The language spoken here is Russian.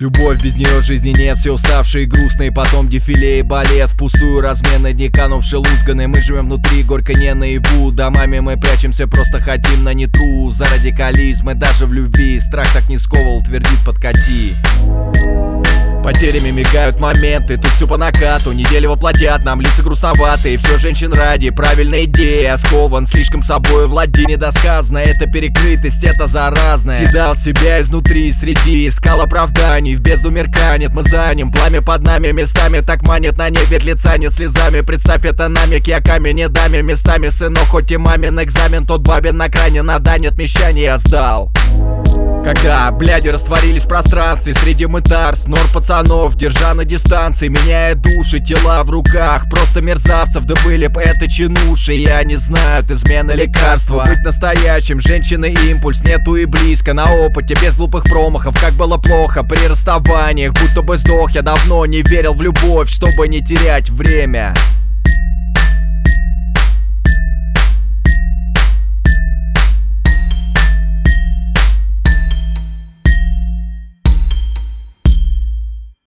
Любовь, без нее жизни нет, все уставшие и грустные. Потом дефиле и балет, впустую размены дни, канувшие лузганы. Мы живем внутри, горько не наяву. Домами мы прячемся, просто хотим на нетру. За радикализм и даже в любви страх так не сковывал, твердит подкати. Потерями мигают моменты, тут все по накату. Недели воплотят нам лица грустноватые. Все женщин ради правильной идеи. Я скован, слишком собой влади. Недосказанно, это перекрытость, это заразная. Съедал себя изнутри, среди искал оправданий. В бездну мир канет, мы за ним. Пламя под нами местами так манит. На небе лица нет слезами. Представь это нами, к я камень не даме. Местами сынок, хоть и мамин экзамен. Тот бабин на кране, на дань отмещания я сдал. Когда бляди растворились в пространстве среди мытарств, нор пацанов, держа на дистанции, меняя души, тела в руках просто мерзавцев, да были бы это чинуши. Я не знаю, измены лекарства. Быть настоящим, женщины импульс нету и близко. На опыте, без глупых промахов, как было плохо при расставаниях. Будто бы сдох, я давно не верил в любовь, чтобы не терять время.